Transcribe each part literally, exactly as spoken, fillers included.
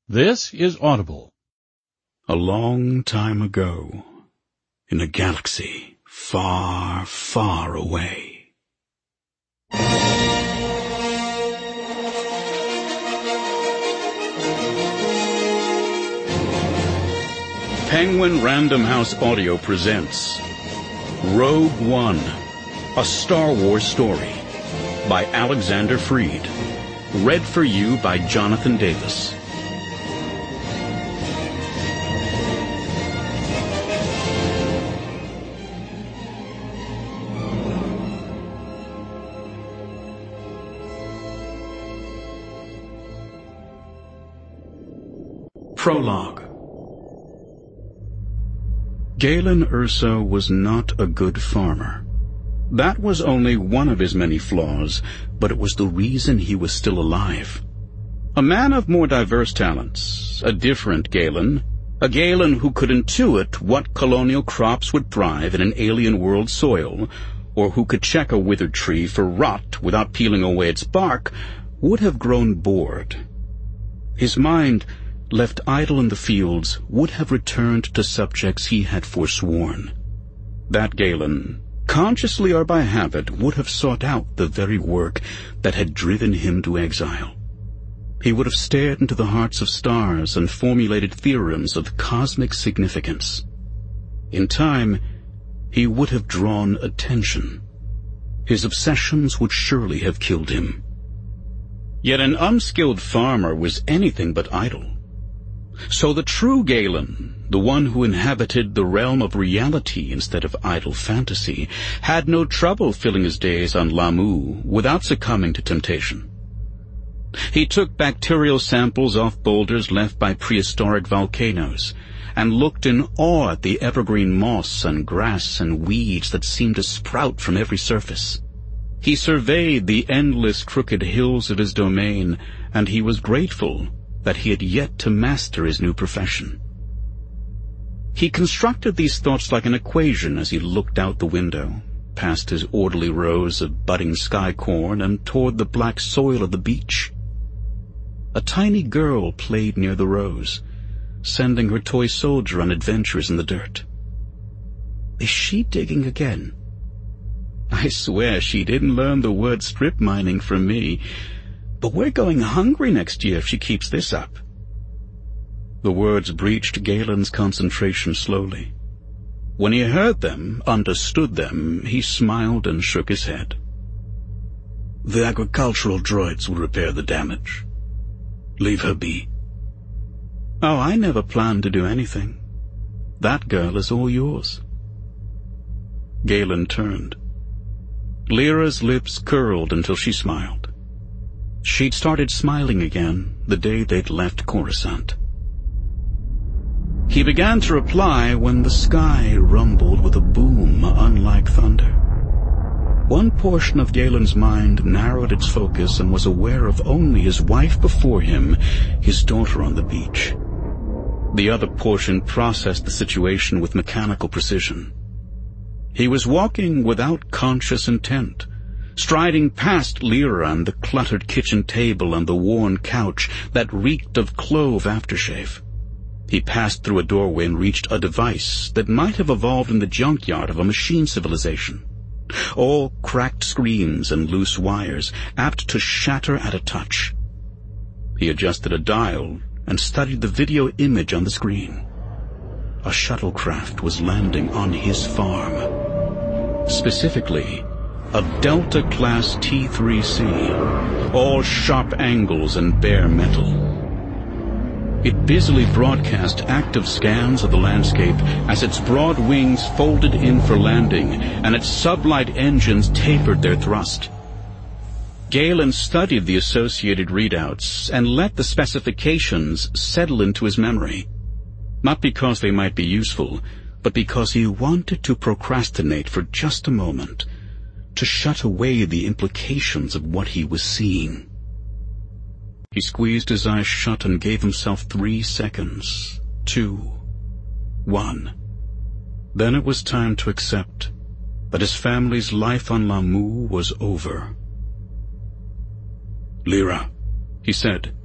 This is Audible. A long time ago, in a galaxy far, far away. Penguin Random House Audio presents Rogue One, a Star Wars story by Alexander Freed. Read for you by Jonathan Davis. Prologue. Galen Erso was not a good farmer. That was only one of his many flaws, but it was the reason he was still alive. A man of more diverse talents, a different Galen, a Galen who could intuit what colonial crops would thrive in an alien world soil, or who could check a withered tree for rot without peeling away its bark, would have grown bored. His mind, left idle in the fields, would have returned to subjects he had forsworn. That Galen, consciously or by habit, would have sought out the very work that had driven him to exile. He would have stared into the hearts of stars and formulated theorems of cosmic significance. In time, he would have drawn attention. His obsessions would surely have killed him. Yet an unskilled farmer was anything but idle. So the true Galen, the one who inhabited the realm of reality instead of idle fantasy, had no trouble filling his days on Lamu without succumbing to temptation. He took bacterial samples off boulders left by prehistoric volcanoes and looked in awe at the evergreen moss and grass and weeds that seemed to sprout from every surface. He surveyed the endless crooked hills of his domain, and he was grateful that he had yet to master his new profession. He constructed these thoughts like an equation as he looked out the window, past his orderly rows of budding sky corn and toward the black soil of the beach. A tiny girl played near the rows, sending her toy soldier on adventures in the dirt. Is she digging again? I swear she didn't learn the word strip mining from me. But we're going hungry next year if she keeps this up. The words breached Galen's concentration slowly. When he heard them, understood them, he smiled and shook his head. The agricultural droids will repair the damage. Leave her be. Oh, I never planned to do anything. That girl is all yours. Galen turned. Lyra's lips curled until she smiled. She'd started smiling again the day they'd left Coruscant. He began to reply when the sky rumbled with a boom unlike thunder. One portion of Galen's mind narrowed its focus and was aware of only his wife before him, his daughter on the beach. The other portion processed the situation with mechanical precision. He was walking without conscious intent, striding past Lyra and the cluttered kitchen table and the worn couch that reeked of clove aftershave. He passed through a doorway and reached a device that might have evolved in the junkyard of a machine civilization. All cracked screens and loose wires, apt to shatter at a touch. He adjusted a dial and studied the video image on the screen. A shuttlecraft was landing on his farm. Specifically, a Delta-class T three C, all sharp angles and bare metal. It busily broadcast active scans of the landscape as its broad wings folded in for landing and its sublight engines tapered their thrust. Galen studied the associated readouts and let the specifications settle into his memory, not because they might be useful, but because he wanted to procrastinate for just a moment, to shut away the implications of what he was seeing. He squeezed his eyes shut and gave himself three seconds. Two. One. Then it was time to accept that his family's life on Lamu was over. Lyra, he said,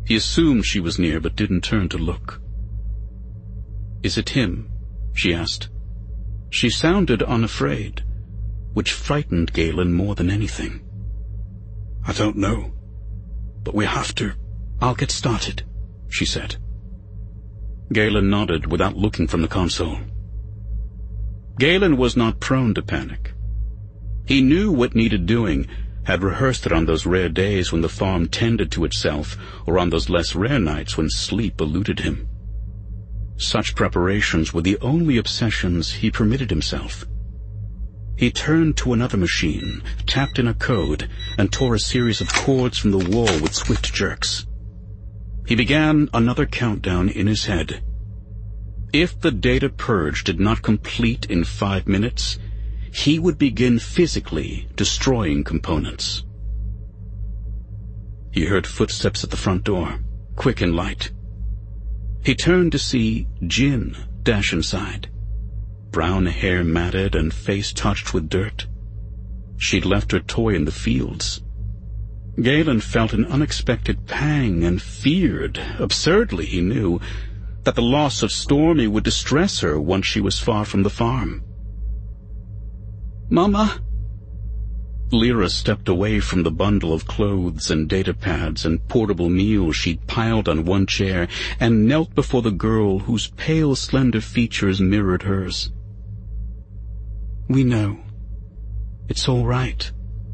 He assumed she was near, but didn't turn to look. "Is it him?" she asked. She sounded unafraid, which frightened Galen more than anything. "I don't know, but we have to." "I'll get started," she said. Galen nodded without looking from the console. Galen was not prone to panic. He knew what needed doing, had rehearsed it on those rare days when the farm tended to itself, or on those less rare nights when sleep eluded him. Such preparations were the only obsessions he permitted himself. He turned to another machine, tapped in a code, and tore a series of cords from the wall with swift jerks. He began another countdown in his head. If the data purge did not complete in five minutes, he would begin physically destroying components. He heard footsteps at the front door, quick and light. He turned to see Jin dash inside, brown hair matted and face touched with dirt. She'd left her toy in the fields. Galen felt an unexpected pang and feared, absurdly he knew, that the loss of Stormy would distress her once she was far from the farm. "Mama!" Lyra stepped away from the bundle of clothes and data pads and portable meals she'd piled on one chair and knelt before the girl whose pale, slender features mirrored hers. "We know. It's all right."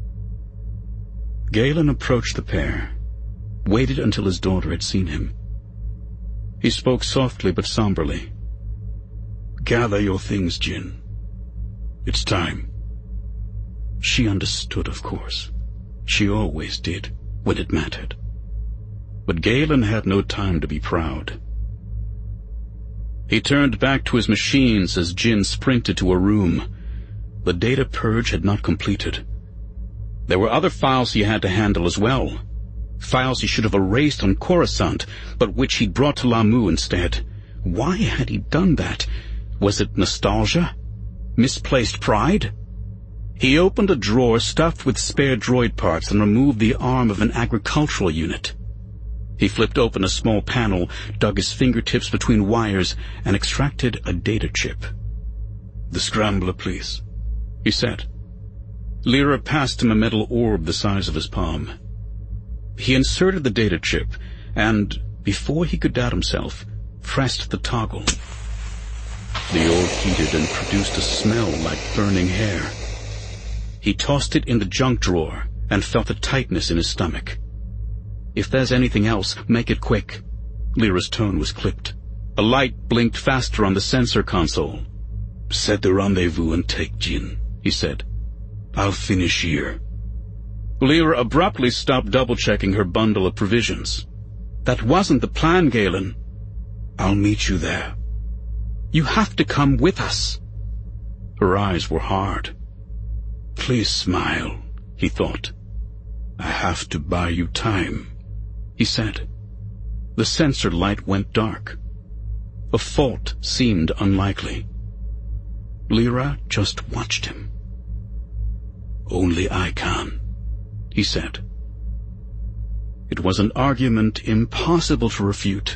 Galen approached the pair, waited until his daughter had seen him. He spoke softly but somberly. "Gather your things, Jin. It's time." She understood, of course. She always did, when it mattered. But Galen had no time to be proud. He turned back to his machines as Jin sprinted to a room. The data purge had not completed. There were other files he had to handle as well. Files he should have erased on Coruscant, but which he'd brought to Lahmu instead. Why had he done that? Was it nostalgia? Misplaced pride? He opened a drawer stuffed with spare droid parts and removed the arm of an agricultural unit. He flipped open a small panel, dug his fingertips between wires, and extracted a data chip. "The scrambler, please," he said. Lyra passed him a metal orb the size of his palm. He inserted the data chip and, before he could doubt himself, pressed the toggle. The orb heated and produced a smell like burning hair. He tossed it in the junk drawer and felt a tightness in his stomach. "If there's anything else, make it quick." Lyra's tone was clipped. A light blinked faster on the sensor console. "Set the rendezvous and take Jin," he said. "I'll finish here." Lyra abruptly stopped double-checking her bundle of provisions. "That wasn't the plan, Galen." "I'll meet you there." "You have to come with us." Her eyes were hard. "Please smile," he thought. "I have to buy you time," he said. The sensor light went dark. A fault seemed unlikely. Lyra just watched him. "Only I can," he said. It was an argument impossible to refute.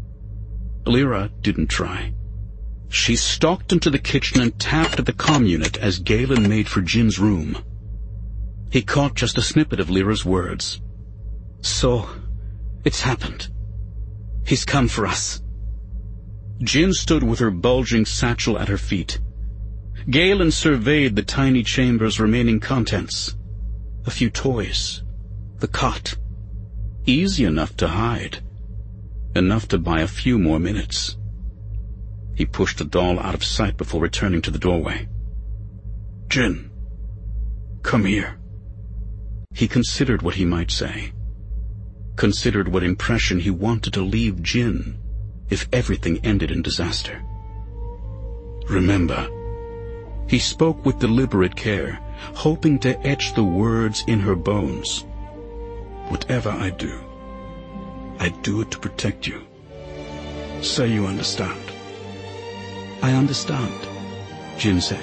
Lyra didn't try. She stalked into the kitchen and tapped at the comm unit as Galen made for Jin's room. He caught just a snippet of Lyra's words. "So, it's happened. He's come for us." Jin stood with her bulging satchel at her feet. Galen surveyed the tiny chamber's remaining contents. A few toys. The cot. Easy enough to hide. Enough to buy a few more minutes. He pushed the doll out of sight before returning to the doorway. "Jin, come here." He considered what he might say. Considered what impression he wanted to leave Jin if everything ended in disaster. "Remember," he spoke with deliberate care, hoping to etch the words in her bones. "Whatever I do, I do it to protect you. Say you understand." "I understand," Jin said.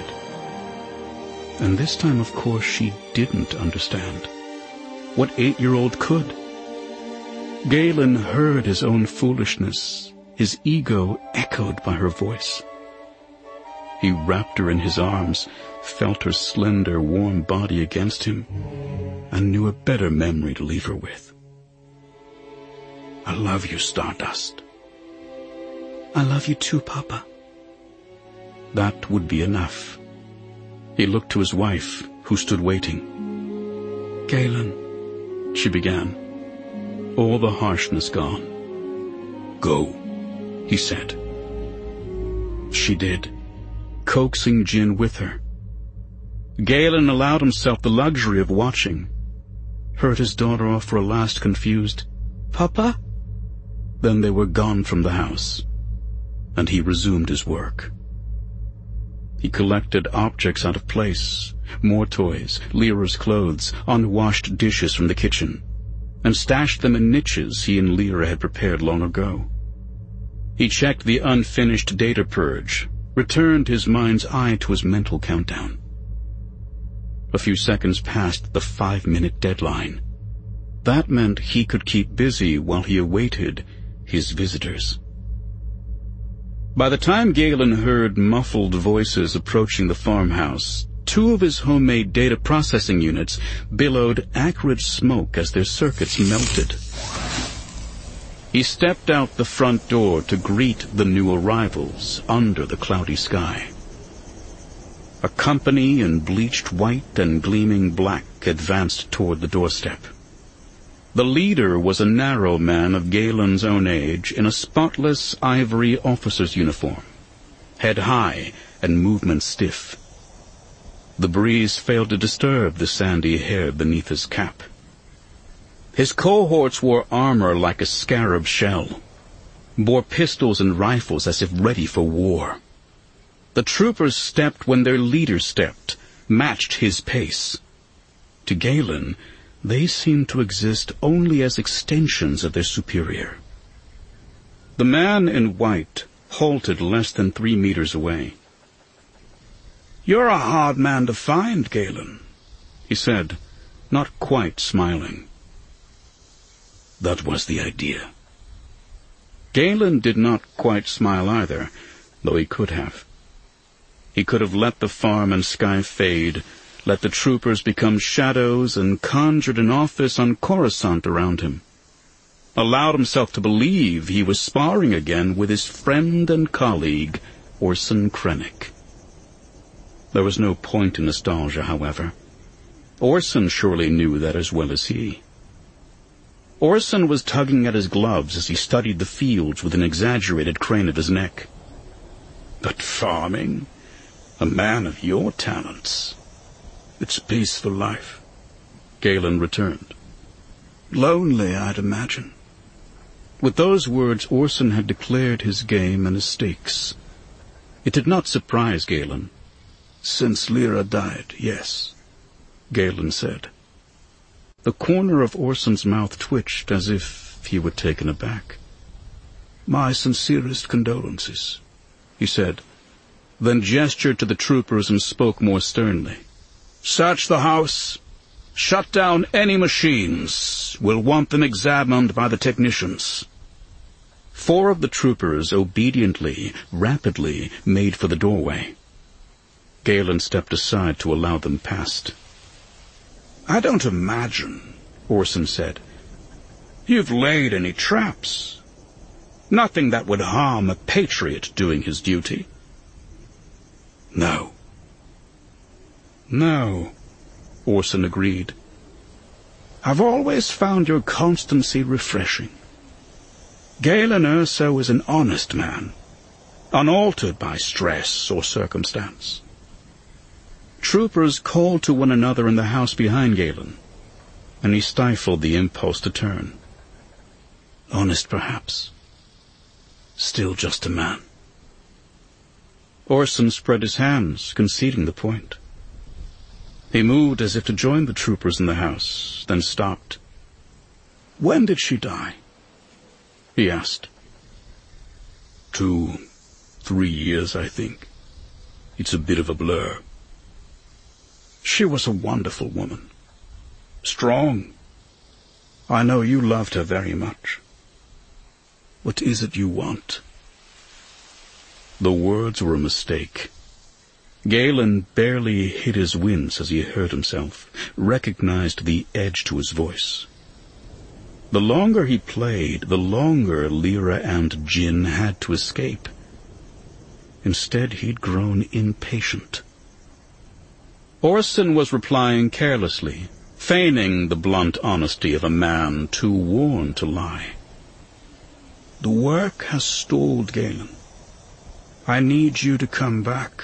And this time, of course, she didn't understand. What eight-year-old could? Galen heard his own foolishness, his ego echoed by her voice. He wrapped her in his arms, felt her slender, warm body against him, and knew a better memory to leave her with. I love you, Stardust. I love you too, Papa. That would be enough. He looked to his wife, who stood waiting. Galen, she began, all the harshness gone. Go, he said. She did, coaxing Jin with her. Galen allowed himself the luxury of watching, heard his daughter offer a last confused, Papa? Then they were gone from the house, and he resumed his work. He collected objects out of place, more toys, Lyra's clothes, unwashed dishes from the kitchen, and stashed them in niches he and Lyra had prepared long ago. He checked the unfinished data purge, returned his mind's eye to his mental countdown. A few seconds passed the five-minute deadline. That meant he could keep busy while he awaited his visitors. By the time Galen heard muffled voices approaching the farmhouse, two of his homemade data processing units billowed acrid smoke as their circuits melted. He stepped out the front door to greet the new arrivals under the cloudy sky. A company in bleached white and gleaming black advanced toward the doorstep. The leader was a narrow man of Galen's own age in a spotless ivory officer's uniform, head high and movement stiff. The breeze failed to disturb the sandy hair beneath his cap. His cohorts wore armor like a scarab shell, bore pistols and rifles as if ready for war. The troopers stepped when their leader stepped, matched his pace. To Galen, they seemed to exist only as extensions of their superior. The man in white halted less than three meters away. "You're a hard man to find, Galen," he said, not quite smiling. That was the idea. Galen did not quite smile either, though he could have. He could have let the farm and sky fade, let the troopers become shadows, and conjured an office on Coruscant around him. Allowed himself to believe he was sparring again with his friend and colleague, Orson Krennic. There was no point in nostalgia, however. Orson surely knew that as well as he. Orson was tugging at his gloves as he studied the fields with an exaggerated crane of his neck. But farming? A man of your talents. It's a peaceful life, Galen returned. Lonely, I'd imagine. With those words, Orson had declared his game and his stakes. It did not surprise Galen. Since Lyra died, yes, Galen said. The corner of Orson's mouth twitched as if he were taken aback. My sincerest condolences, he said, then gestured to the troopers and spoke more sternly. Search the house. Shut down any machines. We'll want them examined by the technicians. Four of the troopers obediently, rapidly, made for the doorway. Galen stepped aside to allow them past. I don't imagine, Orson said, you've laid any traps. Nothing that would harm a patriot doing his duty. No. No, Orson agreed. I've always found your constancy refreshing. Galen Erso is an honest man, unaltered by stress or circumstance. Troopers called to one another in the house behind Galen, and he stifled the impulse to turn. Honest, perhaps. Still just a man. Orson spread his hands, conceding the point. He moved as if to join the troopers in the house, then stopped. When did she die? He asked. Two, three years, I think. It's a bit of a blur. She was a wonderful woman. Strong. I know you loved her very much. What is it you want? The words were a mistake. Galen barely hid his wince as he heard himself, recognized the edge to his voice. The longer he played, the longer Lyra and Jin had to escape. Instead, he'd grown impatient. Orson was replying carelessly, feigning the blunt honesty of a man too worn to lie. The work has stalled, Galen. I need you to come back.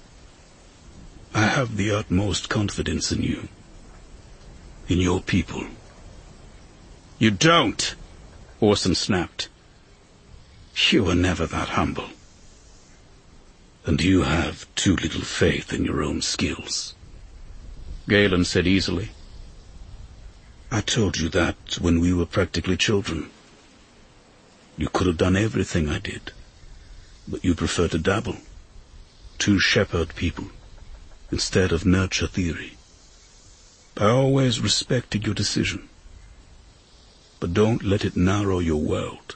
I have the utmost confidence in you, in your people. You don't, Orson snapped. You were never that humble. And you have too little faith in your own skills. Galen said easily. I told you that when we were practically children. You could have done everything I did, but you prefer to dabble, to shepherd people, instead of nurture theory. I always respected your decision, but don't let it narrow your world.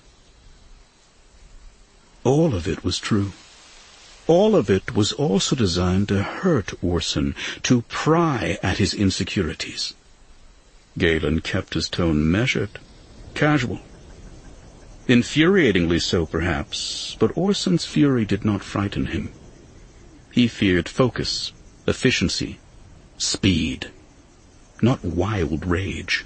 All of it was true. All of it was also designed to hurt Orson, to pry at his insecurities. Galen kept his tone measured, casual. Infuriatingly so, perhaps, but Orson's fury did not frighten him. He feared focus, efficiency, speed, not wild rage.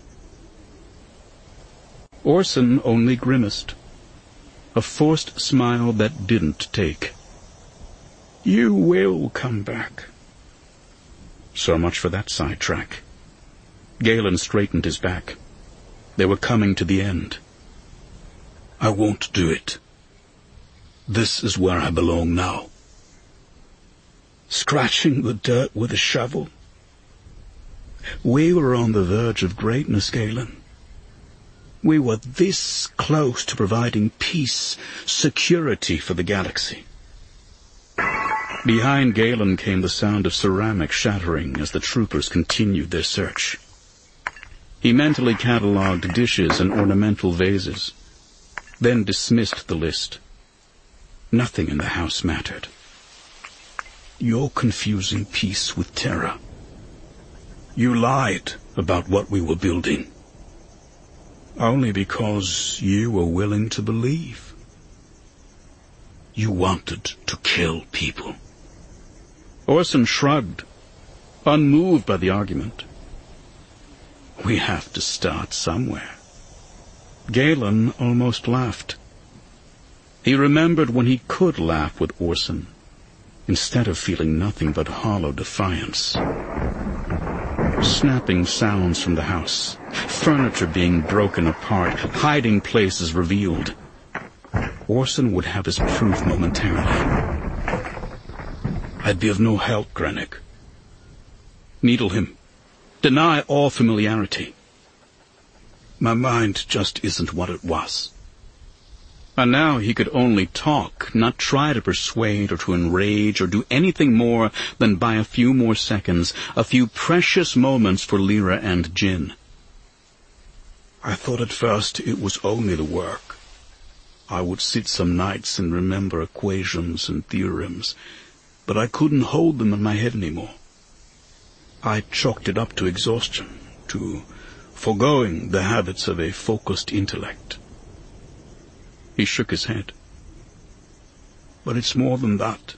Orson only grimaced, a forced smile that didn't take. You will come back. So much for that sidetrack. Galen straightened his back. They were coming to the end. I won't do it. This is where I belong now. Scratching the dirt with a shovel. We were on the verge of greatness, Galen. We were this close to providing peace, security for the galaxy. Behind Galen came the sound of ceramic shattering as the troopers continued their search. He mentally catalogued dishes and ornamental vases, then dismissed the list. Nothing in the house mattered. You're confusing peace with terror. You lied about what we were building. Only because you were willing to believe. You wanted to kill people. Orson shrugged, unmoved by the argument. We have to start somewhere. Galen almost laughed. He remembered when he could laugh with Orson, instead of feeling nothing but hollow defiance. Snapping sounds from the house, furniture being broken apart, hiding places revealed. Orson would have his proof momentarily. I'd be of no help, Krennic. Needle him. Deny all familiarity. My mind just isn't what it was. And now he could only talk, not try to persuade or to enrage or do anything more than buy a few more seconds, a few precious moments for Lyra and Jin. I thought at first it was only the work. I would sit some nights and remember equations and theorems, but I couldn't hold them in my head anymore. I chalked it up to exhaustion, to foregoing the habits of a focused intellect. He shook his head. But it's more than that.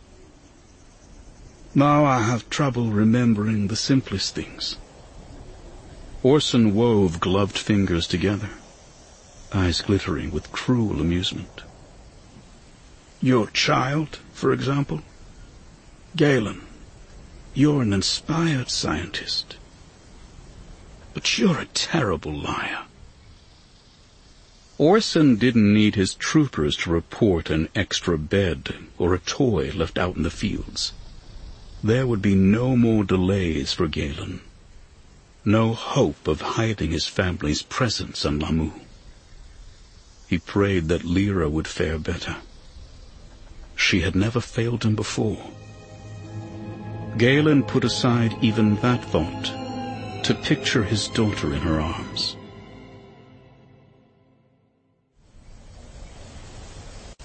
Now I have trouble remembering the simplest things. Orson wove gloved fingers together, eyes glittering with cruel amusement. Your child, for example? Galen, you're an inspired scientist. But you're a terrible liar. Orson didn't need his troopers to report an extra bed or a toy left out in the fields. There would be no more delays for Galen. No hope of hiding his family's presence on Lah'mu. He prayed that Lyra would fare better. She had never failed him before. Galen put aside even that thought to picture his daughter in her arms.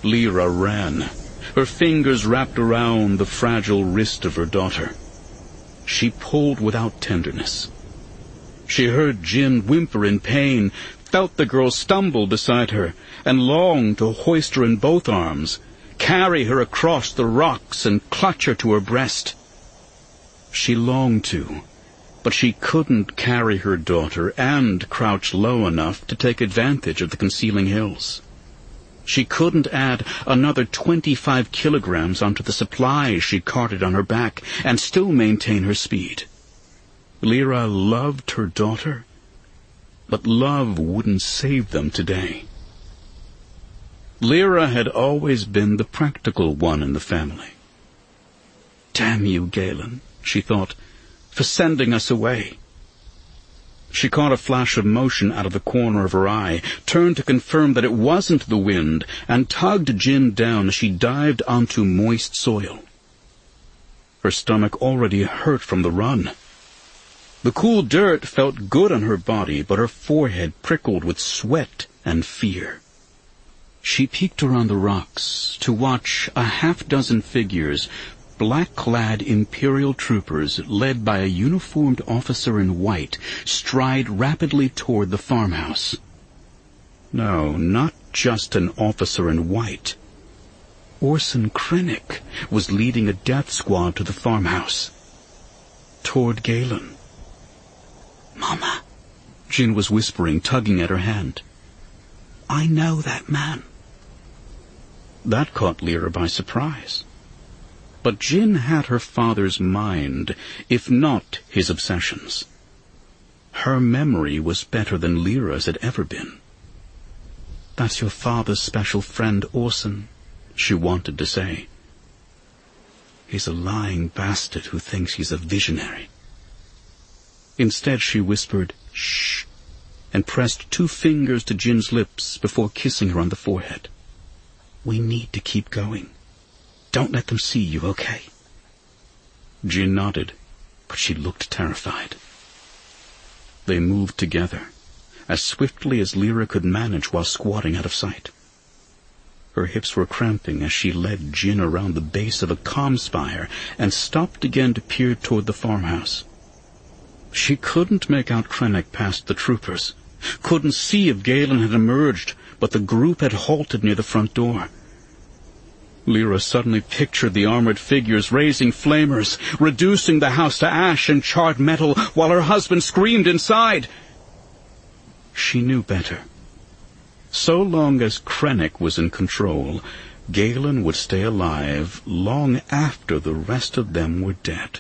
Lyra ran, her fingers wrapped around the fragile wrist of her daughter. She pulled without tenderness. She heard Jin whimper in pain, felt the girl stumble beside her, and longed to hoist her in both arms, carry her across the rocks and clutch her to her breast. She longed to, but she couldn't carry her daughter and crouch low enough to take advantage of the concealing hills. She couldn't add another twenty-five kilograms onto the supplies she carted on her back and still maintain her speed. Lyra loved her daughter, but love wouldn't save them today. Lyra had always been the practical one in the family. "Damn you, Galen," she thought, "for sending us away." She caught a flash of motion out of the corner of her eye, turned to confirm that it wasn't the wind, and tugged Jin down as she dived onto moist soil. Her stomach already hurt from the run. The cool dirt felt good on her body, but her forehead prickled with sweat and fear. She peeked around the rocks to watch a half-dozen figures, black-clad Imperial troopers led by a uniformed officer in white, stride rapidly toward the farmhouse. No, not just an officer in white. Orson Krennic was leading a death squad to the farmhouse. Toward Galen. "Mama," Jin was whispering, tugging at her hand. "I know that man." That caught Lyra by surprise. But Jin had her father's mind, if not his obsessions. Her memory was better than Lyra's had ever been. "That's your father's special friend, Orson," she wanted to say. "He's a lying bastard who thinks he's a visionary." Instead she whispered, "Shh," and pressed two fingers to Jin's lips before kissing her on the forehead. "We need to keep going. Don't let them see you, okay?" Jin nodded, but she looked terrified. They moved together, as swiftly as Lyra could manage while squatting out of sight. Her hips were cramping as she led Jin around the base of a comm spire and stopped again to peer toward the farmhouse. She couldn't make out Krennic past the troopers, couldn't see if Galen had emerged, but the group had halted near the front door. Lyra suddenly pictured the armored figures raising flamers, reducing the house to ash and charred metal while her husband screamed inside. She knew better. So long as Krennic was in control, Galen would stay alive long after the rest of them were dead.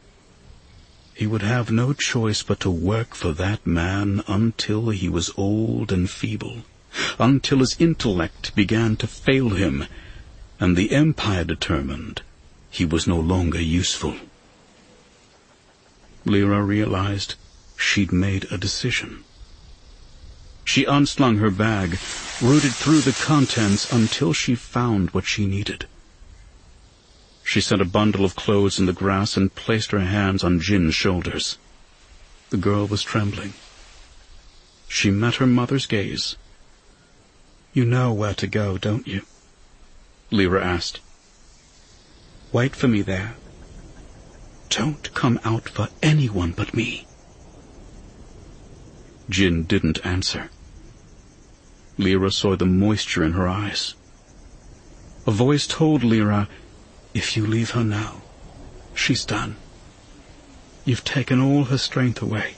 He would have no choice but to work for that man until he was old and feeble, until his intellect began to fail him, and the Empire determined he was no longer useful. Lyra realized she'd made a decision. She unslung her bag, rooted through the contents until she found what she needed. She set a bundle of clothes in the grass and placed her hands on Jin's shoulders. The girl was trembling. She met her mother's gaze. "You know where to go, don't you?" Lyra asked. "Wait for me there. Don't come out for anyone but me." Jin didn't answer. Lyra saw the moisture in her eyes. A voice told Lyra, "If you leave her now, she's done. You've taken all her strength away."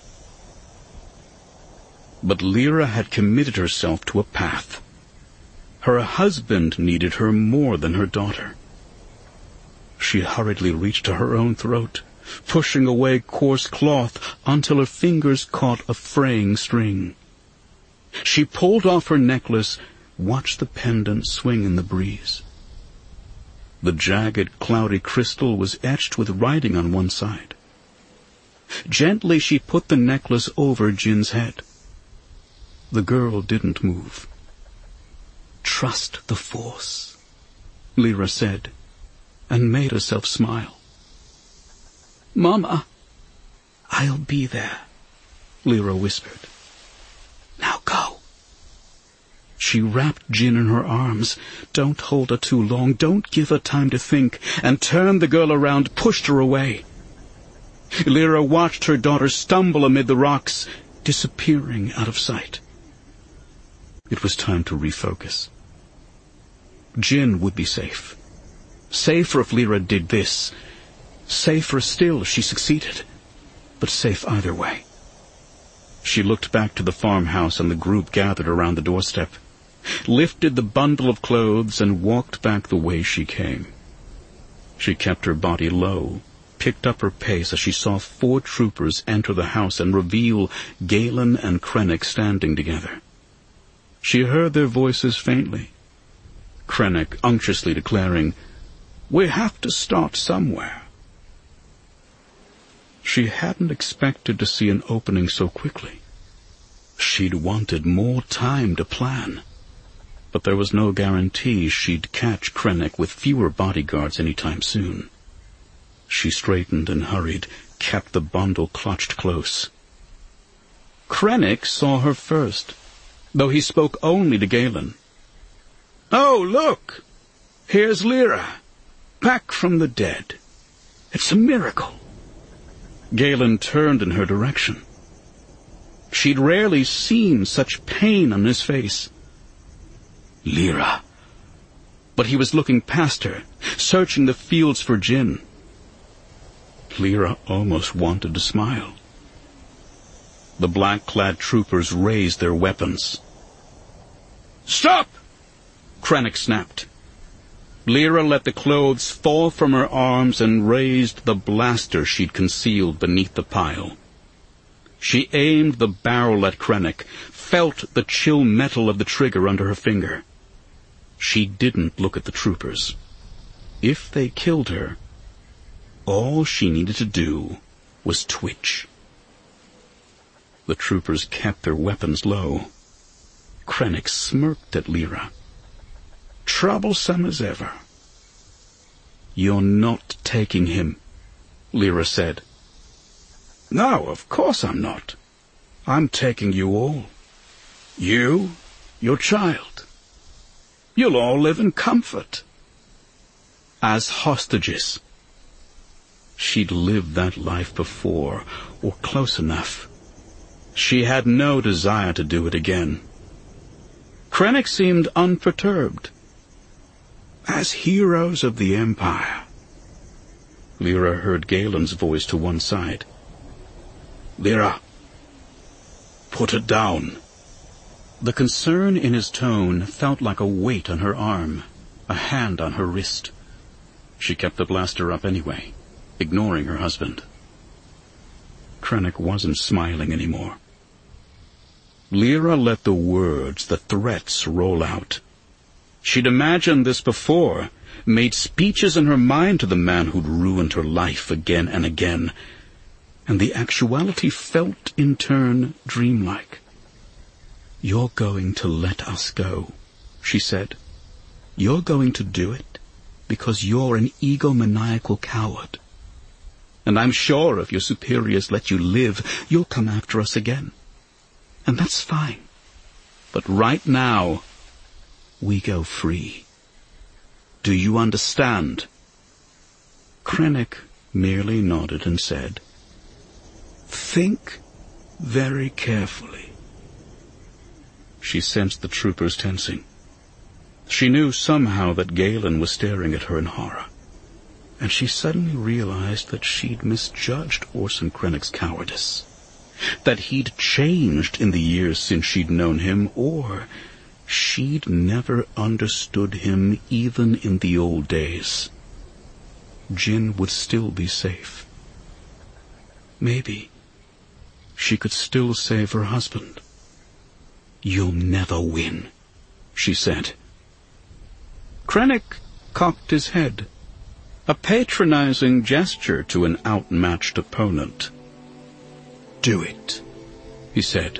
But Lyra had committed herself to a path. Her husband needed her more than her daughter. She hurriedly reached to her own throat, pushing away coarse cloth until her fingers caught a fraying string. She pulled off her necklace, watched the pendant swing in the breeze. The jagged, cloudy crystal was etched with writing on one side. Gently she put the necklace over Jin's head. The girl didn't move. "Trust the Force," Lyra said, and made herself smile. "Mama." "I'll be there," Lyra whispered. "Now go." She wrapped Jin in her arms. Don't hold her too long. Don't give her time to think. And turned the girl around, pushed her away. Lyra watched her daughter stumble amid the rocks, disappearing out of sight. It was time to refocus. Jin would be safe. Safer if Lyra did this. Safer still if she succeeded. But safe either way. She looked back to the farmhouse and the group gathered around the doorstep, lifted the bundle of clothes and walked back the way she came. She kept her body low, picked up her pace as she saw four troopers enter the house and reveal Galen and Krennic standing together. She heard their voices faintly. Krennic unctuously declaring, "We have to start somewhere." She hadn't expected to see an opening so quickly. She'd wanted more time to plan. But there was no guarantee she'd catch Krennic with fewer bodyguards any time soon. She straightened and hurried, kept the bundle clutched close. Krennic saw her first, though he spoke only to Galen. "Oh, look! Here's Lyra, back from the dead. It's a miracle." Galen turned in her direction. She'd rarely seen such pain on his face. Lyra. But he was looking past her, searching the fields for Jin. Lyra almost wanted to smile. The black-clad troopers raised their weapons. "Stop!" Krennic snapped. Lyra let the clothes fall from her arms and raised the blaster she'd concealed beneath the pile. She aimed the barrel at Krennic, felt the chill metal of the trigger under her finger. She didn't look at the troopers. If they killed her, all she needed to do was twitch. The troopers kept their weapons low. Krennic smirked at Lyra. Troublesome as ever. "You're not taking him," Lyra said. "No, of course I'm not. I'm taking you all. You, your child. You'll all live in comfort." As hostages. She'd lived that life before, or close enough. She had no desire to do it again. Krennic seemed unperturbed. "As heroes of the Empire." Lyra heard Galen's voice to one side. "Lyra, put it down." The concern in his tone felt like a weight on her arm, a hand on her wrist. She kept the blaster up anyway, ignoring her husband. Krennic wasn't smiling anymore. Lyra let the words, the threats, roll out. She'd imagined this before, made speeches in her mind to the man who'd ruined her life again and again, and the actuality felt in turn dreamlike. "You're going to let us go," she said. "You're going to do it because you're an egomaniacal coward. And I'm sure if your superiors let you live, you'll come after us again. And that's fine. But right now, we go free. Do you understand?" Krennic merely nodded and said, "Think very carefully." She sensed the troopers tensing. She knew somehow that Galen was staring at her in horror, and she suddenly realized that she'd misjudged Orson Krennic's cowardice, that he'd changed in the years since she'd known him, or she'd never understood him even in the old days. Jin would still be safe. Maybe she could still save her husband. "You'll never win," she said. Krennic cocked his head, a patronizing gesture to an outmatched opponent. "Do it," he said.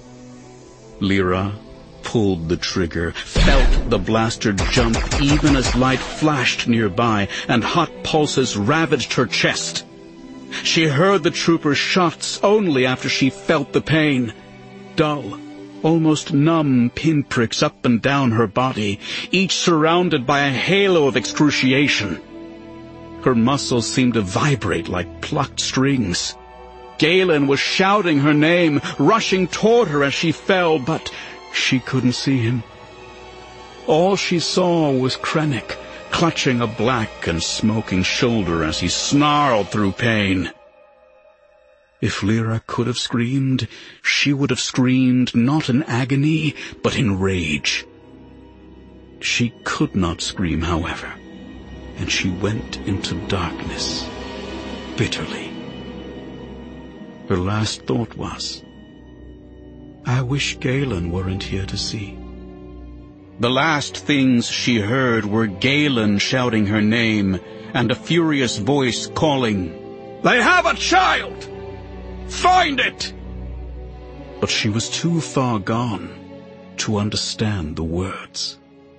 Lyra pulled the trigger, felt the blaster jump even as light flashed nearby, and hot pulses ravaged her chest. She heard the trooper's shots only after she felt the pain, dull, almost numb pinpricks up and down her body, each surrounded by a halo of excruciation. Her muscles seemed to vibrate like plucked strings. Galen was shouting her name, rushing toward her as she fell, but she couldn't see him. All she saw was Krennic, clutching a black and smoking shoulder as he snarled through pain. If Lyra could have screamed, she would have screamed not in agony, but in rage. She could not scream, however, and she went into darkness, bitterly. Her last thought was, I wish Galen weren't here to see. The last things she heard were Galen shouting her name and a furious voice calling, They have a child! Find it! But she was too far gone to understand the words.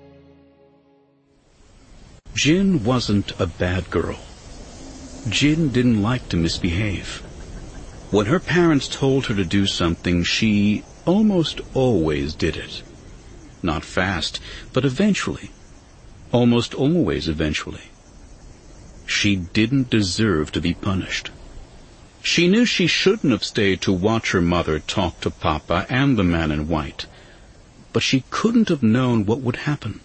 Jyn wasn't a bad girl. Jyn didn't like to misbehave. When her parents told her to do something, she almost always did it. Not fast, but eventually. Almost always eventually. She didn't deserve to be punished. She knew she shouldn't have stayed to watch her mother talk to Papa and the man in white, but she couldn't have known what would happen.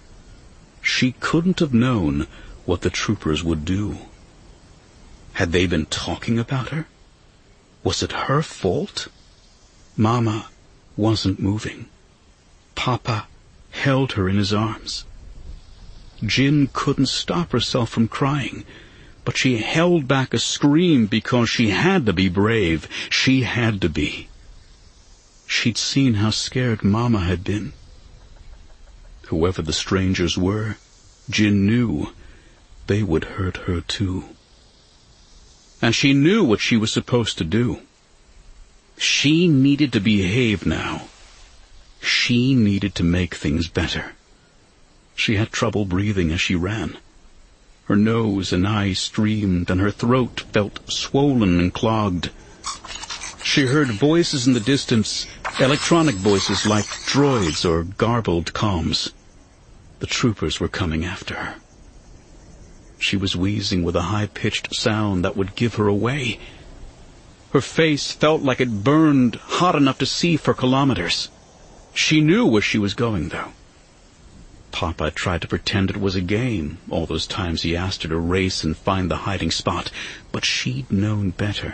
She couldn't have known what the troopers would do. Had they been talking about her? Was it her fault? Mama wasn't moving. Papa held her in his arms. Jyn couldn't stop herself from crying, but she held back a scream because she had to be brave. She had to be. She'd seen how scared Mama had been. Whoever the strangers were, Jyn knew they would hurt her too. And she knew what she was supposed to do. She needed to behave now. She needed to make things better. She had trouble breathing as she ran. Her nose and eyes streamed, and her throat felt swollen and clogged. She heard voices in the distance, electronic voices like droids or garbled comms. The troopers were coming after her. She was wheezing with a high-pitched sound that would give her away. Her face felt like it burned hot enough to see for kilometers. She knew where she was going, though. Papa tried to pretend it was a game, all those times he asked her to race and find the hiding spot, but she'd known better.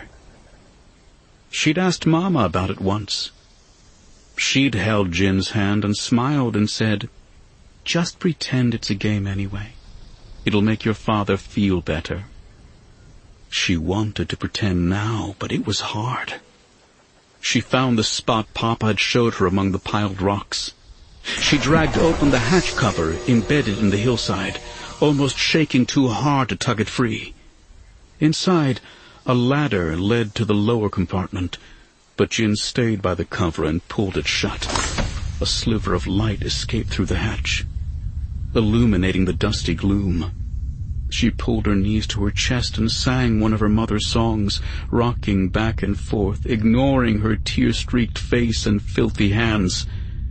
She'd asked Mama about it once. She'd held Jyn's hand and smiled and said, "Just pretend it's a game anyway. It'll make your father feel better." She wanted to pretend now, but it was hard. She found the spot Papa had showed her among the piled rocks. She dragged open the hatch cover embedded in the hillside, almost shaking too hard to tug it free. Inside, a ladder led to the lower compartment, but Jyn stayed by the cover and pulled it shut. A sliver of light escaped through the hatch, illuminating the dusty gloom. She pulled her knees to her chest and sang one of her mother's songs, rocking back and forth, ignoring her tear-streaked face and filthy hands.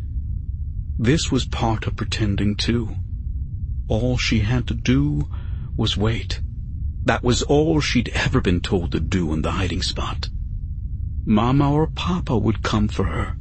This was part of pretending, too. All she had to do was wait. That was all she'd ever been told to do in the hiding spot. Mama or Papa would come for her.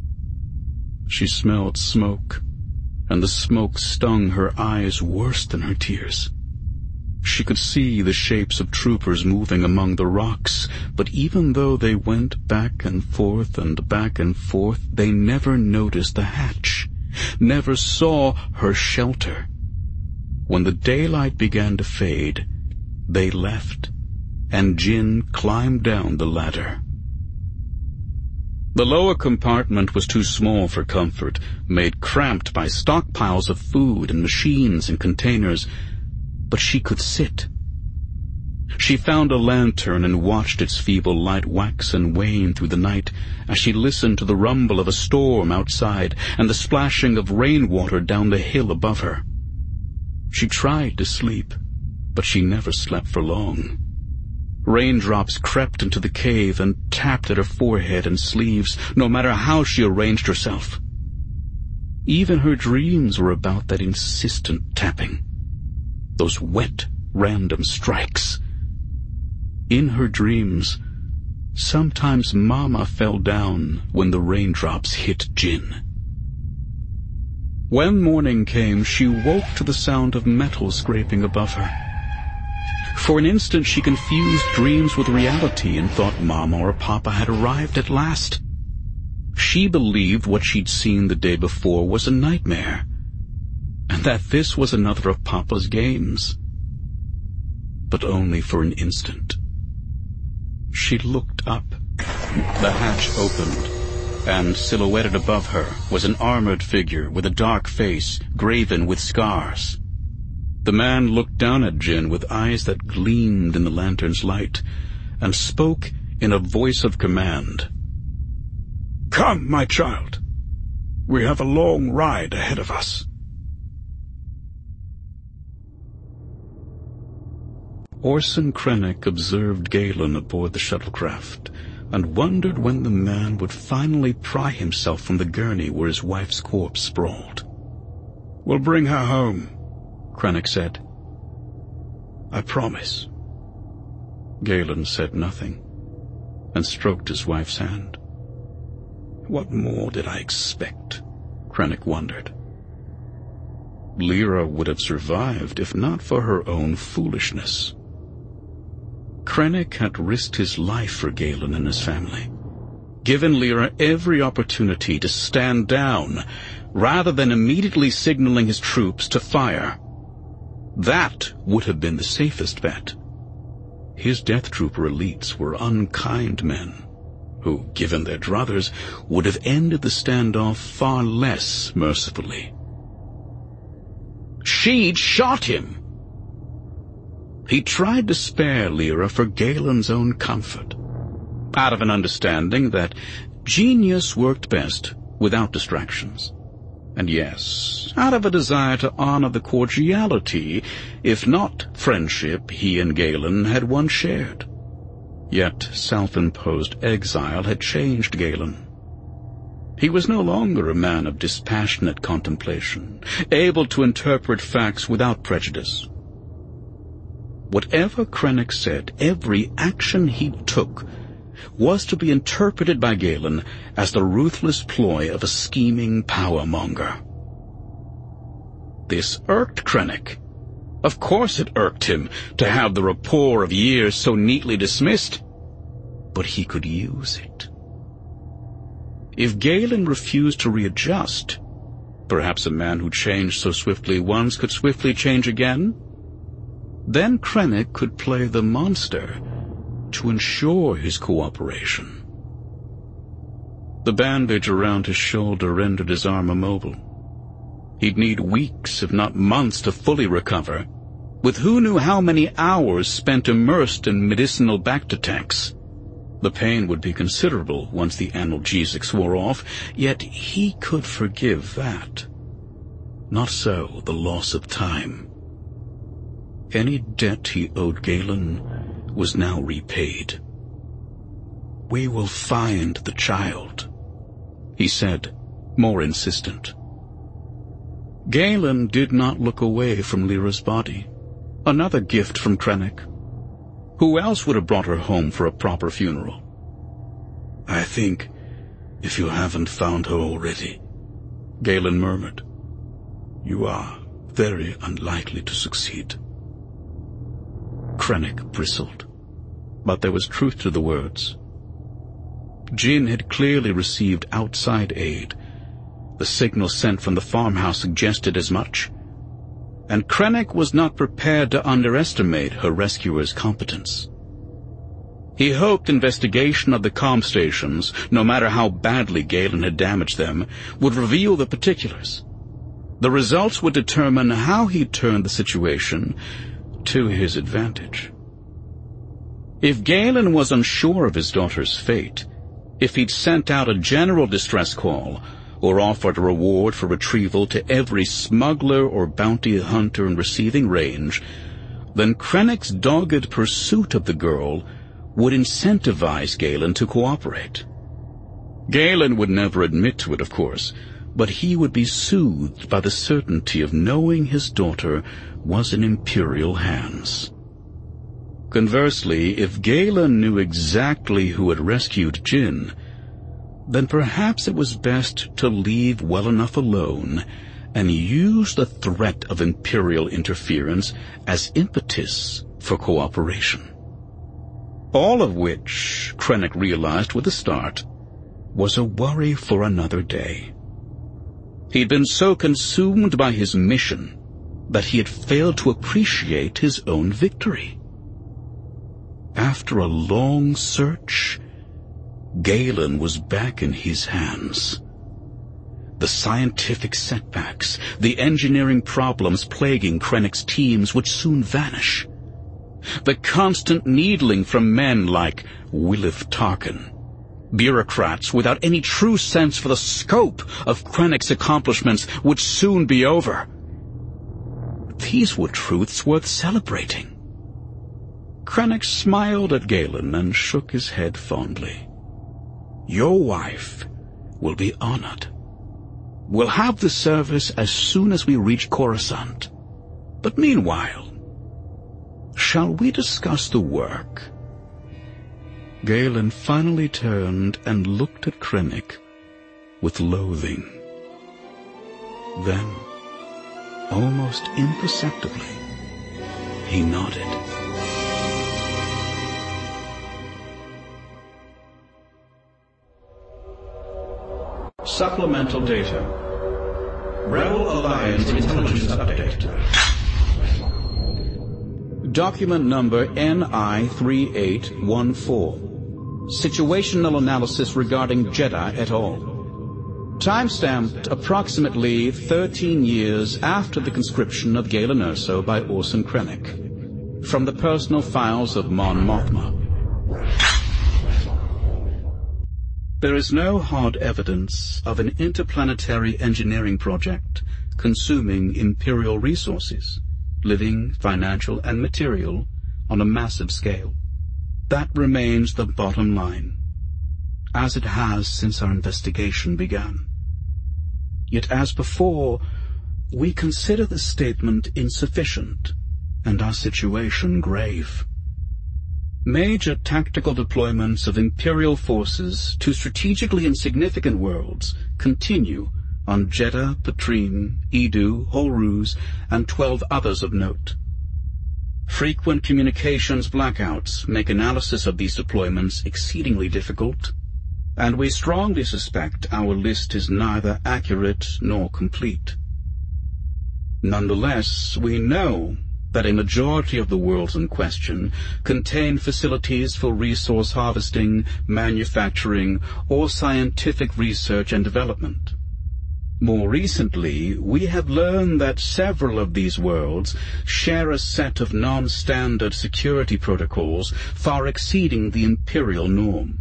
She smelled smoke, and the smoke stung her eyes worse than her tears. She could see the shapes of troopers moving among the rocks, but even though they went back and forth and back and forth, they never noticed the hatch, never saw her shelter. When the daylight began to fade, they left, and Jyn climbed down the ladder. The lower compartment was too small for comfort, made cramped by stockpiles of food and machines and containers, but she could sit. She found a lantern and watched its feeble light wax and wane through the night as she listened to the rumble of a storm outside and the splashing of rainwater down the hill above her. She tried to sleep, but she never slept for long. Raindrops crept into the cave and tapped at her forehead and sleeves, no matter how she arranged herself. Even her dreams were about that insistent tapping, those wet, random strikes. In her dreams, sometimes Mama fell down when the raindrops hit Jin. When morning came, she woke to the sound of metal scraping above her. For an instant she confused dreams with reality and thought Mama or Papa had arrived at last. She believed what she'd seen the day before was a nightmare, and that this was another of Papa's games. But only for an instant. She looked up. The hatch opened, and silhouetted above her was an armored figure with a dark face graven with scars. The man looked down at Jin with eyes that gleamed in the lantern's light, and spoke in a voice of command. "Come, my child. We have a long ride ahead of us." Orson Krennic observed Galen aboard the shuttlecraft, and wondered when the man would finally pry himself from the gurney where his wife's corpse sprawled. "We'll bring her home," Krennic said. "I promise." Galen said nothing, and stroked his wife's hand. What more did I expect? Krennic wondered. Lyra would have survived if not for her own foolishness. Krennic had risked his life for Galen and his family, given Lyra every opportunity to stand down, rather than immediately signaling his troops to fire. That would have been the safest bet. His Death Trooper elites were unkind men, who, given their druthers, would have ended the standoff far less mercifully. She'd shot him! He tried to spare Lyra for Galen's own comfort, out of an understanding that genius worked best without distractions. And yes, out of a desire to honor the cordiality, if not friendship, he and Galen had once shared. Yet self-imposed exile had changed Galen. He was no longer a man of dispassionate contemplation, able to interpret facts without prejudice. Whatever Krennic said, every action he took was to be interpreted by Galen as the ruthless ploy of a scheming power-monger. This irked Krennic. Of course it irked him to have the rapport of years so neatly dismissed, but he could use it. If Galen refused to readjust, perhaps a man who changed so swiftly once could swiftly change again, then Krennic could play the monster to ensure his cooperation. The bandage around his shoulder rendered his arm immobile. He'd need weeks, if not months, to fully recover, with who knew how many hours spent immersed in medicinal Bacta-tanks. The pain would be considerable once the analgesics wore off, yet he could forgive that. Not so the loss of time. Any debt he owed Galen was now repaid. "We will find the child," he said, more insistent. Galen did not look away from Lyra's body. Another gift from Krennic. Who else would have brought her home for a proper funeral? "I think, if you haven't found her already," Galen murmured, "you are very unlikely to succeed." Krennic bristled, but there was truth to the words. Jin had clearly received outside aid. The signal sent from the farmhouse suggested as much. And Krennic was not prepared to underestimate her rescuer's competence. He hoped investigation of the comm stations, no matter how badly Galen had damaged them, would reveal the particulars. The results would determine how he turned the situation to his advantage. If Galen was unsure of his daughter's fate, if he'd sent out a general distress call, or offered a reward for retrieval to every smuggler or bounty hunter in receiving range, then Krennic's dogged pursuit of the girl would incentivize Galen to cooperate. Galen would never admit to it, of course, but he would be soothed by the certainty of knowing his daughter was in Imperial hands. Conversely, if Galen knew exactly who had rescued Jin, then perhaps it was best to leave well enough alone and use the threat of Imperial interference as impetus for cooperation. All of which, Krennic realized with a start, was a worry for another day. He'd been so consumed by his mission that he had failed to appreciate his own victory. After a long search, Galen was back in his hands. The scientific setbacks, the engineering problems plaguing Krennic's teams would soon vanish. The constant needling from men like Willith Tarkin, bureaucrats without any true sense for the scope of Krennic's accomplishments, would soon be over. These were truths worth celebrating. Krennic smiled at Galen and shook his head fondly. Your wife will be honored. We'll have the service as soon as we reach Coruscant. But meanwhile, shall we discuss the work? Galen finally turned and looked at Krennic with loathing. Then, almost imperceptibly, he nodded. Supplemental data. Rebel Alliance Intelligence Update. Document number N I three eight one four. Situational analysis regarding Jedha et al. Timestamped approximately thirteen years after the conscription of Galen Erso by Orson Krennic. From the personal files of Mon Mothma. There is no hard evidence of an interplanetary engineering project consuming Imperial resources, living, financial, and material, on a massive scale. That remains the bottom line, as it has since our investigation began. Yet as before, we consider the statement insufficient and our situation grave. Major tactical deployments of Imperial forces to strategically insignificant worlds continue on Jedha, Patrine, Edu, Holruz, and twelve others of note. Frequent communications blackouts make analysis of these deployments exceedingly difficult, and we strongly suspect our list is neither accurate nor complete. Nonetheless, we know that a majority of the worlds in question contain facilities for resource harvesting, manufacturing, or scientific research and development. More recently, we have learned that several of these worlds share a set of non-standard security protocols far exceeding the Imperial norm.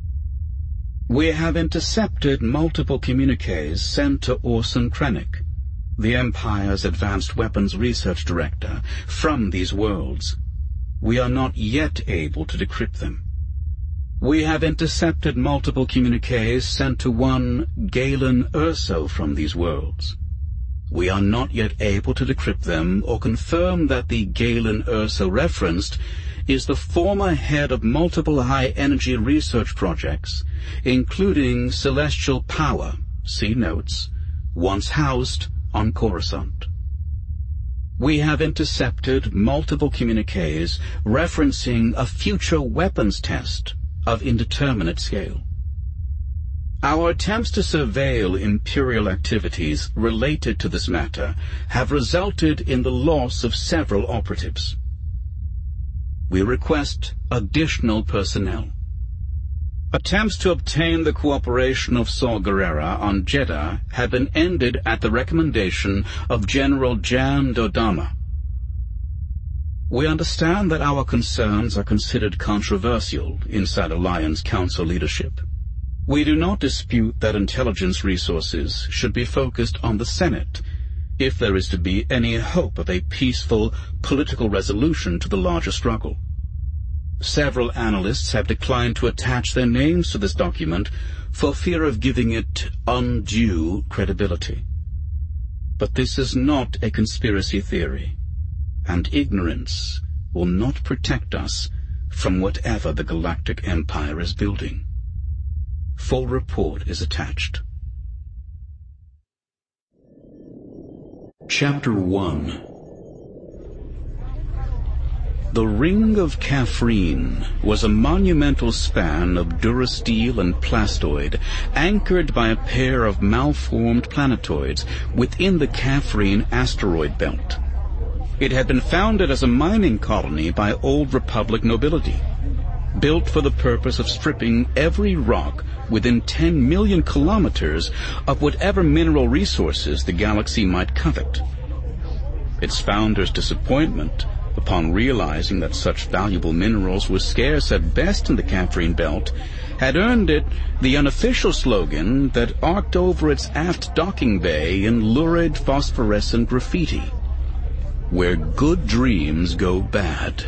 We have intercepted multiple communiques sent to Orson Krennic, the Empire's Advanced Weapons Research Director, from these worlds. We are not yet able to decrypt them. We have intercepted multiple communiques sent to one Galen Erso from these worlds. We are not yet able to decrypt them or confirm that the Galen Erso referenced is the former head of multiple high-energy research projects, including Celestial Power, see notes, once housed on Coruscant. We have intercepted multiple communiques referencing a future weapons test of indeterminate scale. Our attempts to surveil Imperial activities related to this matter have resulted in the loss of several operatives. We request additional personnel. Attempts to obtain the cooperation of Saw Gerrera on Jedha have been ended at the recommendation of General Jan Dodama. We understand that our concerns are considered controversial inside Alliance Council leadership. We do not dispute that intelligence resources should be focused on the Senate, if there is to be any hope of a peaceful political resolution to the larger struggle. Several analysts have declined to attach their names to this document for fear of giving it undue credibility. But this is not a conspiracy theory, and ignorance will not protect us from whatever the Galactic Empire is building. Full report is attached. Chapter one. The Ring of Kafrene was a monumental span of durasteel and plastoid, anchored by a pair of malformed planetoids within the Kafrene asteroid belt. It had been founded as a mining colony by Old Republic nobility, built for the purpose of stripping every rock within ten million kilometers of whatever mineral resources the galaxy might covet. Its founder's disappointment upon realizing that such valuable minerals were scarce at best in the Kafrene belt had earned it the unofficial slogan that arced over its aft docking bay in lurid phosphorescent graffiti: "Where good dreams go bad."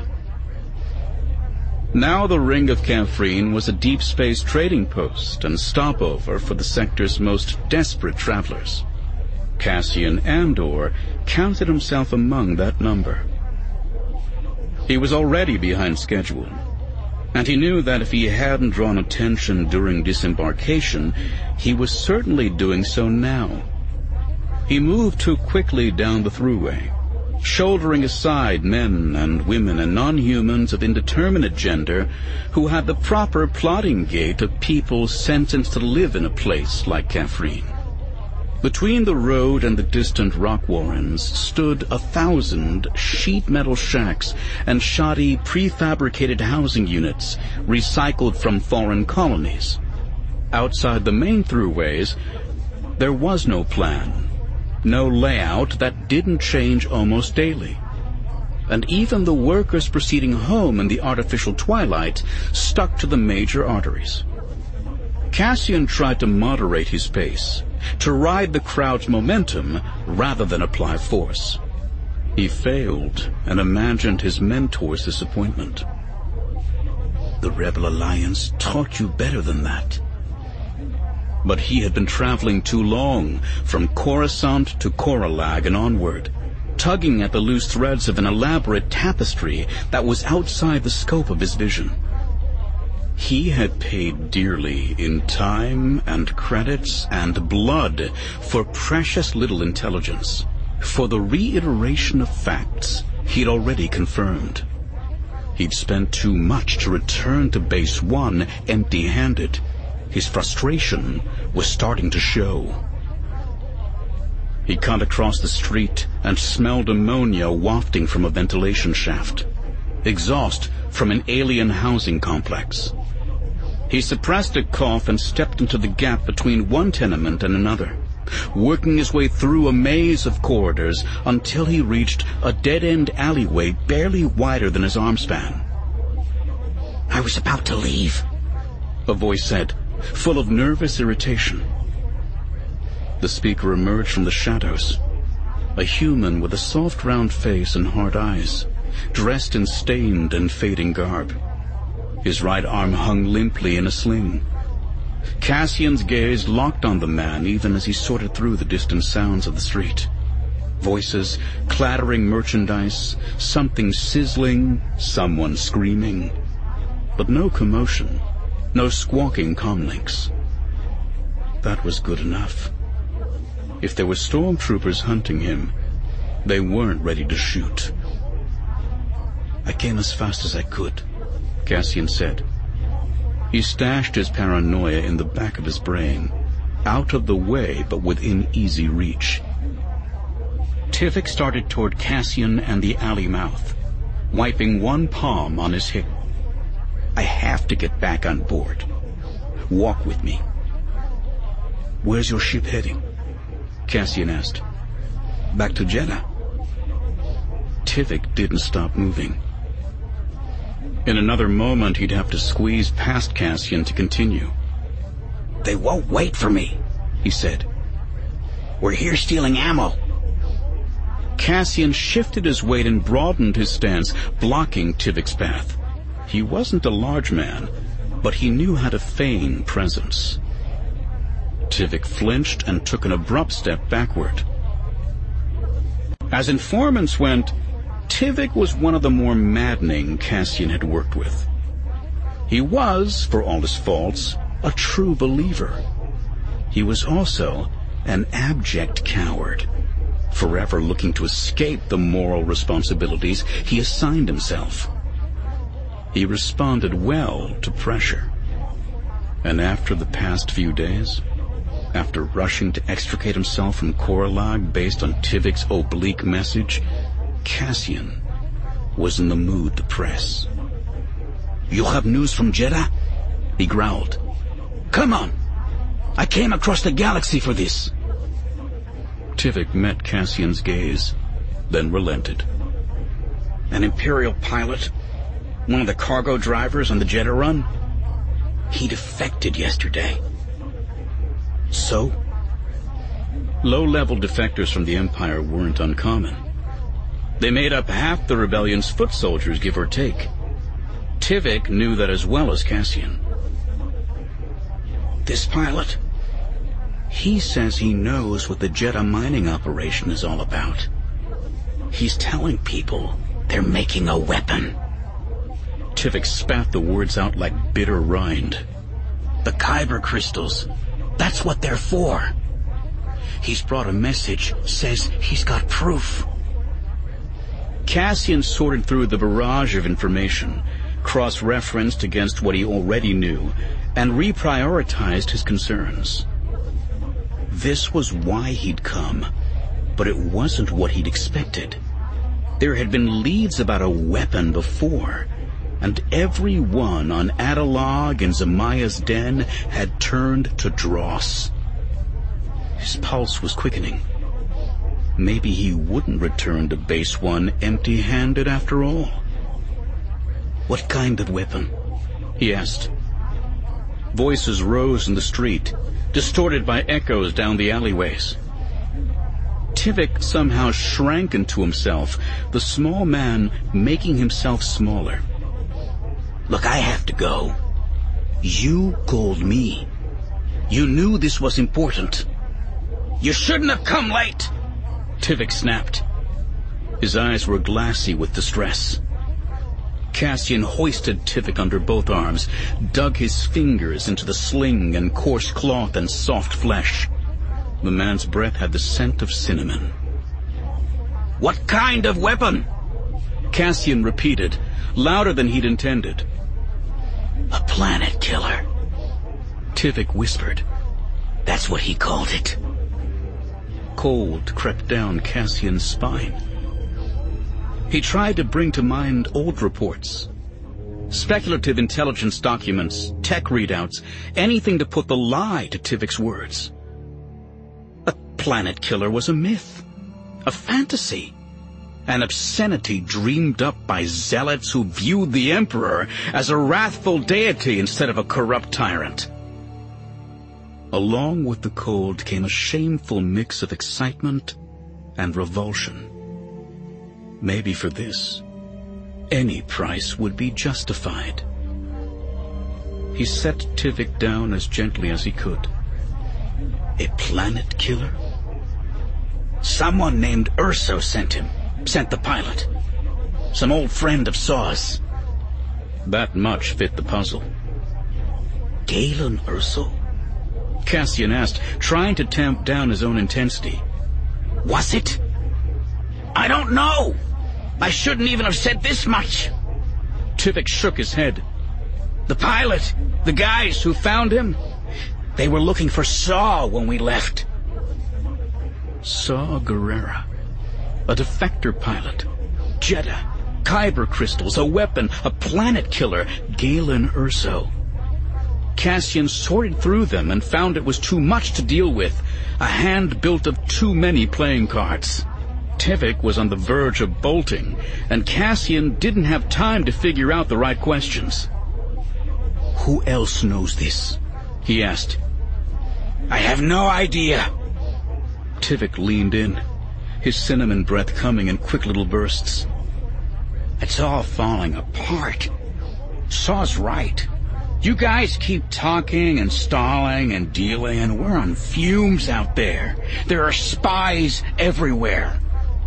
Now the Ring of Kafrene was a deep space trading post and stopover for the sector's most desperate travelers. Cassian Andor counted himself among that number. He was already behind schedule, and he knew that if he hadn't drawn attention during disembarkation, he was certainly doing so now. He moved too quickly down the thruway, shouldering aside men and women and non-humans of indeterminate gender who had the proper plodding gait of people sentenced to live in a place like Kafrene. Between the road and the distant rock warrens stood a thousand sheet metal shacks and shoddy prefabricated housing units recycled from foreign colonies. Outside the main throughways, there was no plan, no layout that didn't change almost daily. And even the workers proceeding home in the artificial twilight stuck to the major arteries. Cassian tried to moderate his pace, to ride the crowd's momentum rather than apply force. He failed and imagined his mentor's disappointment. The Rebel Alliance taught you better than that. But he had been traveling too long, from Coruscant to Coralag and onward, tugging at the loose threads of an elaborate tapestry that was outside the scope of his vision. He had paid dearly in time and credits and blood for precious little intelligence, for the reiteration of facts he'd already confirmed. He'd spent too much to return to Base One empty-handed. His frustration was starting to show. He cut across the street and smelled ammonia wafting from a ventilation shaft, exhaust from an alien housing complex. He suppressed a cough and stepped into the gap between one tenement and another, working his way through a maze of corridors until he reached a dead-end alleyway barely wider than his arm span. "I was about to leave," a voice said, full of nervous irritation. The speaker emerged from the shadows, a human with a soft round face and hard eyes, dressed in stained and fading garb. His right arm hung limply in a sling. Cassian's gaze locked on the man even as he sorted through the distant sounds of the street. Voices, clattering merchandise, something sizzling, someone screaming. But no commotion, no squawking comlinks. That was good enough. If there were stormtroopers hunting him, they weren't ready to shoot. "I came as fast as I could," Cassian said. He stashed his paranoia in the back of his brain, out of the way but within easy reach. Tivik started toward Cassian and the alley mouth, wiping one palm on his hip. "I have to get back on board. Walk with me." "Where's your ship heading?" Cassian asked. "Back to Jedha." Tivik didn't stop moving. In another moment, he'd have to squeeze past Cassian to continue. "They won't wait for me," he said. "We're here stealing ammo. Cassian shifted his weight and broadened his stance, blocking Tivik's path. He wasn't a large man, but he knew how to feign presence. Tivik flinched and took an abrupt step backward. As informants went, Tivik was one of the more maddening Cassian had worked with. He was, for all his faults, a true believer. He was also an abject coward, forever looking to escape the moral responsibilities he assigned himself. He responded well to pressure. And after the past few days, after rushing to extricate himself from Korrelag based on Tivik's oblique message, Cassian was in the mood to press. "You have news from Jedha?" he growled. "Come on! I came across the galaxy for this." Tivik met Cassian's gaze, then relented. "An Imperial pilot? One of the cargo drivers on the Jedha run? He defected yesterday." "So?" Low-level defectors from the Empire weren't uncommon. They made up half the rebellion's foot soldiers, give or take. Tivik knew that as well as Cassian. "This pilot? He says he knows what the Jedha mining operation is all about. He's telling people they're making a weapon." Tivik spat the words out like bitter rind. "The Kyber crystals, that's what they're for. He's brought a message, says he's got proof." Cassian sorted through the barrage of information, cross-referenced against what he already knew, and reprioritized his concerns. This was why he'd come, but it wasn't what he'd expected. There had been leads about a weapon before, and everyone on Adalog and Zemaya's den had turned to dross. His pulse was quickening. Maybe he wouldn't return to Base One empty-handed after all. "What kind of weapon?" he asked. Voices rose in the street, distorted by echoes down the alleyways. Tivik somehow shrank into himself, the small man making himself smaller. "Look, I have to go. You called me. You knew this was important. You shouldn't have come late!" Tivik snapped. His eyes were glassy with distress. Cassian hoisted Tivik under both arms, dug his fingers into the sling and coarse cloth and soft flesh. The man's breath had the scent of cinnamon. "What kind of weapon?" Cassian repeated, louder than he'd intended. "A planet killer," Tivik whispered. "That's what he called it." Cold crept down Cassian's spine. He tried to bring to mind old reports, speculative intelligence documents, tech readouts, anything to put the lie to Tivik's words. A planet killer was a myth, a fantasy, an obscenity dreamed up by zealots who viewed the Emperor as a wrathful deity instead of a corrupt tyrant. Along with the cold came a shameful mix of excitement and revulsion. Maybe for this, any price would be justified. He set Tivik down as gently as he could. A planet killer? Someone named Urso sent him, sent the pilot. Some old friend of Saw's. That much fit the puzzle. Galen Urso? Cassian asked, trying to tamp down his own intensity. Was it? I don't know! I shouldn't even have said this much. Tivik shook his head. The pilot, the guys who found him, they were looking for Saw when we left. Saw Gerrera, a defector pilot, Jedha, Kyber crystals, a weapon, a planet killer, Galen Urso. Cassian sorted through them and found it was too much to deal with, a hand built of too many playing cards. Tivik was on the verge of bolting, and Cassian didn't have time to figure out the right questions. Who else knows this? He asked. I have no idea. Tivik leaned in. his cinnamon breath coming in quick little bursts. It's all falling apart. Saw's right. You guys keep talking and stalling and dealing, and we're on fumes out there. There are spies everywhere.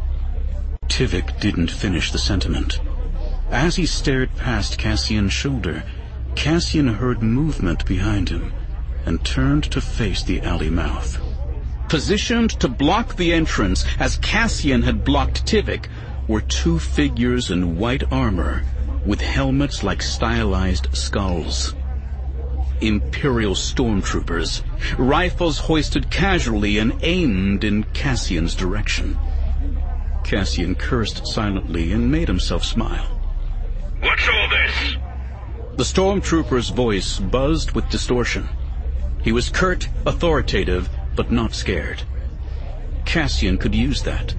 Tivik didn't finish the sentiment. As he stared past Cassian's shoulder, Cassian heard movement behind him and turned to face the alley mouth. Positioned to block the entrance as Cassian had blocked Tivik were two figures in white armor with helmets like stylized skulls. Imperial stormtroopers, rifles hoisted casually and aimed in Cassian's direction. Cassian cursed silently and made himself smile. What's all this? The stormtrooper's voice buzzed with distortion. He was curt, authoritative, but not scared. Cassian could use that.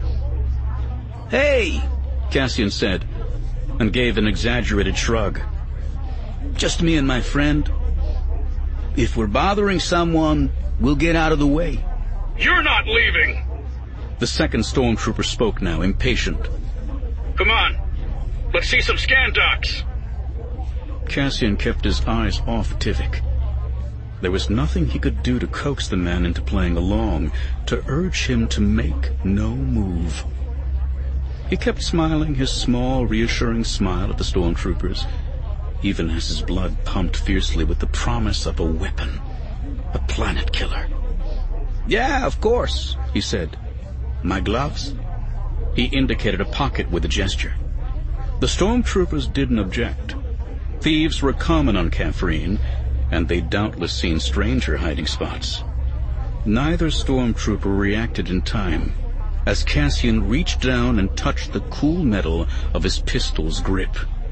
Hey, Cassian said, and gave an exaggerated shrug. Just me and my friend. If we're bothering someone, we'll get out of the way. You're not leaving! The second stormtrooper spoke now, impatient. Come on, let's see some scan docs. Cassian kept his eyes off Tivik. There was nothing he could do to coax the man into playing along, to urge him to make no move. He kept smiling his small, reassuring smile at the stormtroopers, even as his blood pumped fiercely with the promise of a weapon, a planet killer. Yeah, of course, he said. My gloves? He indicated a pocket with a gesture. The stormtroopers didn't object. Thieves were common on Kafrene, and they'd doubtless seen stranger hiding spots. Neither stormtrooper reacted in time, as Cassian reached down and touched the cool metal of his pistol's grip.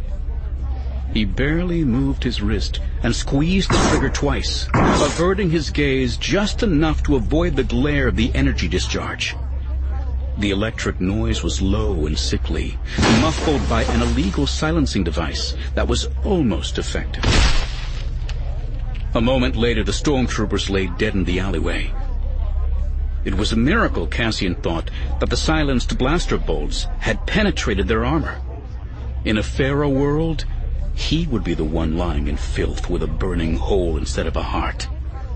He barely moved his wrist and squeezed the trigger twice, averting his gaze just enough to avoid the glare of the energy discharge. The electric noise was low and sickly, muffled by an illegal silencing device that was almost effective. A moment later, the stormtroopers lay dead in the alleyway. It was a miracle, Cassian thought, that the silenced blaster bolts had penetrated their armor. In a fairer world, he would be the one lying in filth with a burning hole instead of a heart.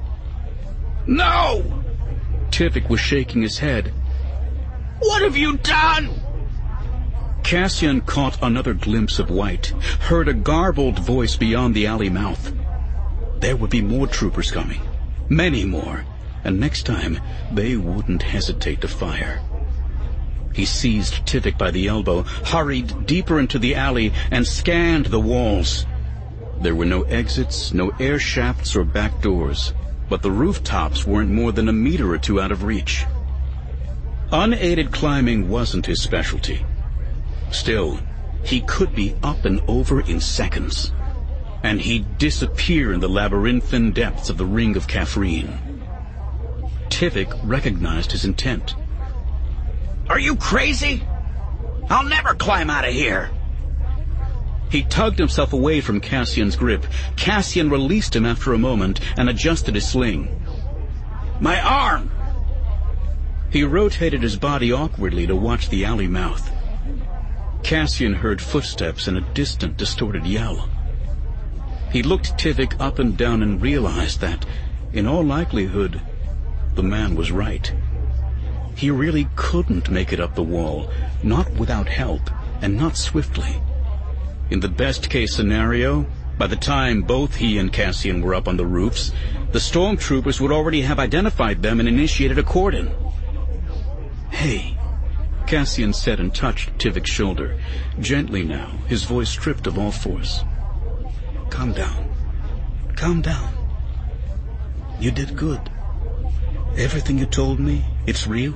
No! Tivik was shaking his head. What have you done? Cassian caught another glimpse of white, heard a garbled voice beyond the alley mouth. There would be more troopers coming, many more, and next time they wouldn't hesitate to fire. He seized Tivik by the elbow, hurried deeper into the alley, and scanned the walls. There were no exits, no air shafts or back doors, but the rooftops weren't more than a meter or two out of reach. Unaided climbing wasn't his specialty. Still, he could be up and over in seconds, and he'd disappear in the labyrinthine depths of the Ring of Kafrene. Tivik recognized his intent. Are you crazy? I'll never climb out of here. He tugged himself away from Cassian's grip. Cassian released him after a moment and adjusted his sling. My arm! He rotated his body awkwardly to watch the alley mouth. Cassian heard footsteps and a distant, distorted yell. He looked Tivik up and down and realized that, in all likelihood, the man was right. He really couldn't make it up the wall, not without help, and not swiftly. In the best-case scenario, by the time both he and Cassian were up on the roofs, the stormtroopers would already have identified them and initiated a cordon. Hey, Cassian said and touched Tivik's shoulder, gently now, his voice stripped of all force. Calm down. Calm down. You did good. Everything you told me, it's real?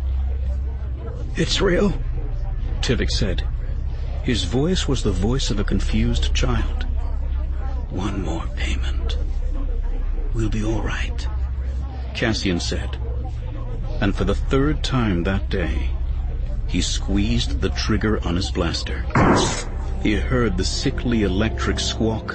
It's real, Tivik said. His voice was the voice of a confused child. One more payment. We'll be all right, Cassian said. And for the third time that day, he squeezed the trigger on his blaster. He heard the sickly electric squawk,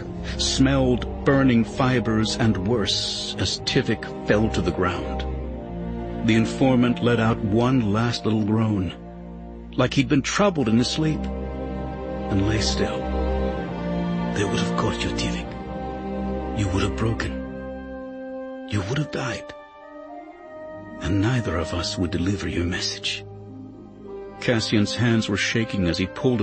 smelled burning fibers and worse as Tivik fell to the ground. The informant let out one last little groan, like he'd been troubled in his sleep, and lay still. They would have caught you, Tivik. You would have broken. You would have died. And neither of us would deliver your message. Cassian's hands were shaking as he pulled